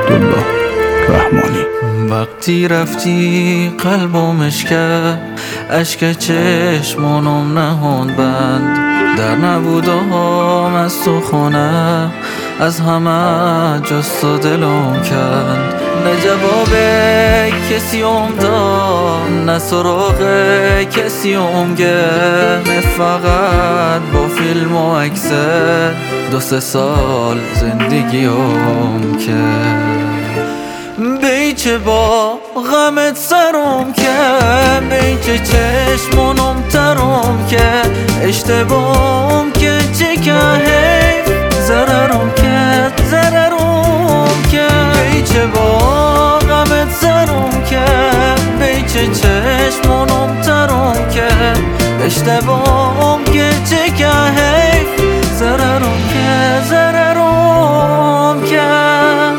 عبدالله رحمانی. وقتی رفتی قلبم کرد، اشک چشمانم نهاند بند. در نبودم از تو خونه، از همه جست و دلم کند. نه جواب کسی داد، نه سراغ کسی گه. فقط با فیلم و عکس 2-3 سال زندگیم کرد. بیچه با غمت سرم کرد، بیچه چشمانم ترم کرد. اشتباهم که چه که حیف ضررم کرد، ضررم کرد. بیچه با غمت سرم کرد، بیچه چشمانم ترم کرد. اشتباهم که چه که حیف ضررم کرد، ضررم کرد.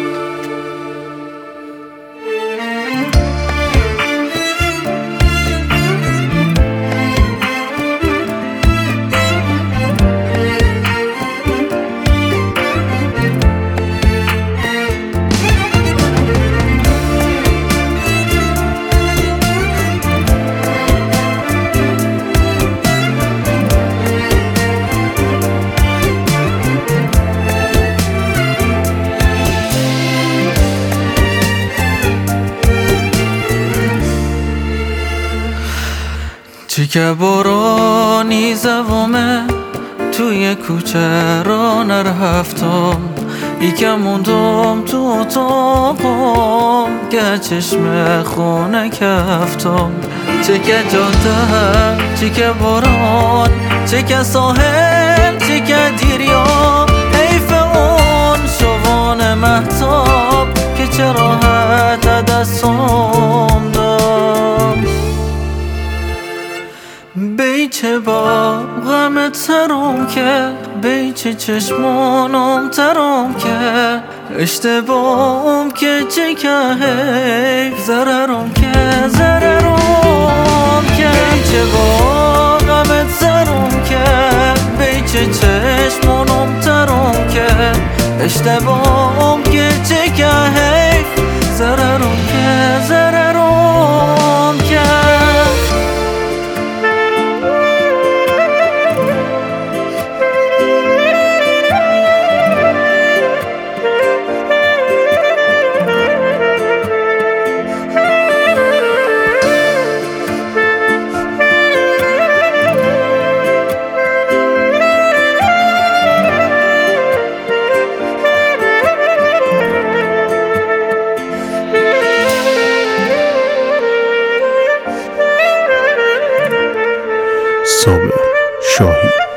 چه که بارانی زوامه توی کوچه را نرفتم. یکم موندم تو اتاقم که چشم خونه کفتم. چه که جاده، چه که باران، چه که ساحل، چه که دریا. حیف اون شوان مهتاب که چه راحت دستم داد. بیچه با غمت سرم کرد، بیچه چشمانم ترم کرد. اشتباهم که چه که حیف ضررم کرد، ضررم کرد. بیچه با غمت سرم کرد، بیچه چشمانم ترم کرد. اشتباهم که چه که حیف ضررم کرد، ضررم کرد. صابر شاهی.